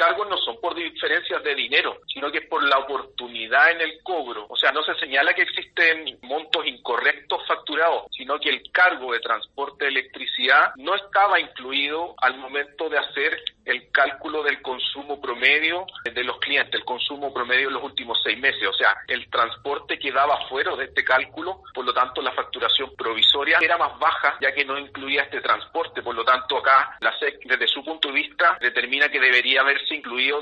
cargos no son por diferencias de dinero, sino que es por la oportunidad en el cobro. O sea, no se señala que existen montos incorrectos facturados, sino que el cargo de transporte de electricidad no estaba incluido al momento de hacer el cálculo del consumo promedio de los clientes, el consumo promedio en los últimos 6 meses. O sea, el transporte quedaba fuera de este cálculo, por lo tanto la facturación provisoria era más baja, ya que no incluía este transporte. Por lo tanto, acá la SEC, desde su punto de vista, determina que debería haberse incluido